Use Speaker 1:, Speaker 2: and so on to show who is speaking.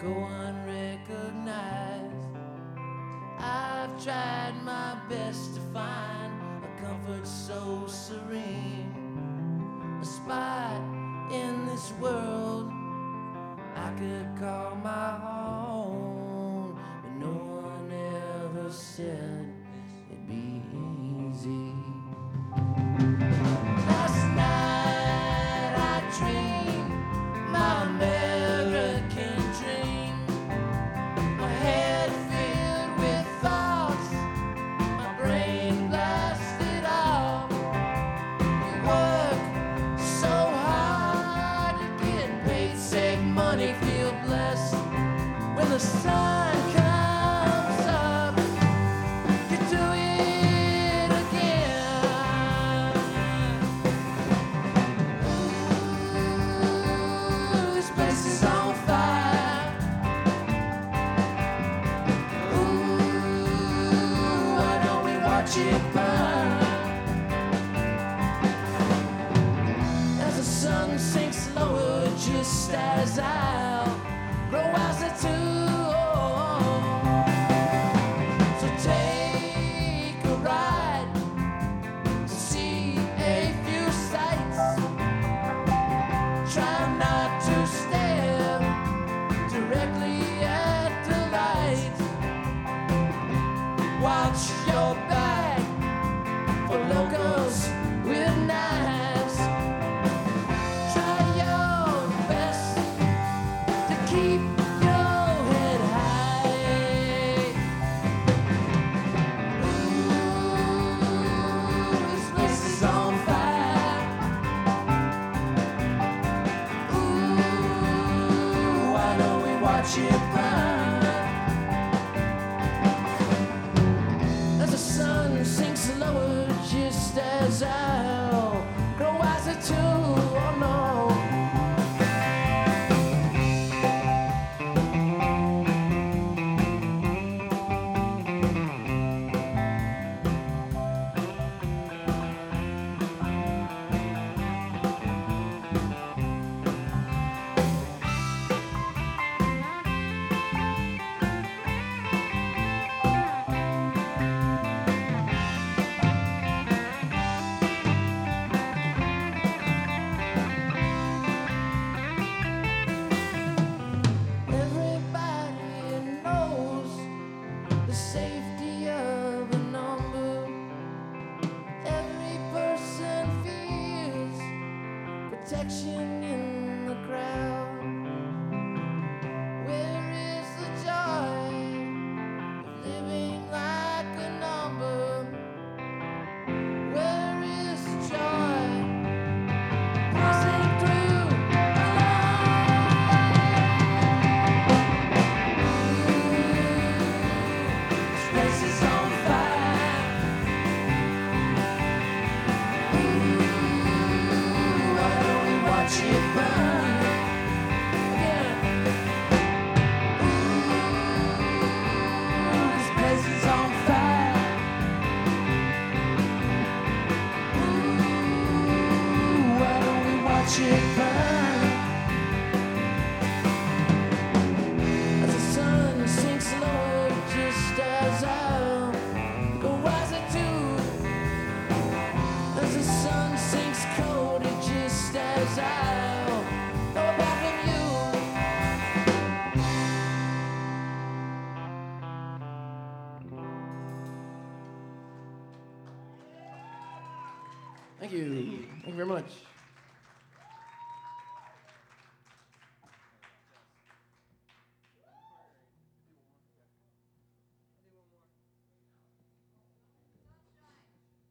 Speaker 1: go unrecognized. I've tried my best to find a comfort so serene, a spot in this world I could call my own, but no one ever said it'd be easy. Last night I dreamed my American dream, my head filled with thoughts, my brain blasted off. We work so hard to get paid, save money, feel blessed. When the sun comes up, you do it again. Ooh, this place is on fire. Ooh, why don't we watch it burn? As the sun sinks lower, just as I'll grow wiser too. So take a ride to see a few sights. Try not to stare directly at the light. Watch your back for locals with knives. Try your best to keep your head high. Ooh, this place is on fire. Ooh, why don't we watch it burn? As the sun sinks lower, just as I'll grow wiser too. Oh no. Everybody knows the safety of a number. Every person feels protection in the crowd. Where is the joy of living like a number? Where is the joy passing through the This place is on fire. Ooh, why don't we watch it burn? Again. Ooh, this place is on fire. Ooh, why don't we watch it burn? As the sun sinks lower, just as I'll go wiser too. As the sun sinks colder, just as I'll know about from you. Thank you. Thank you very much.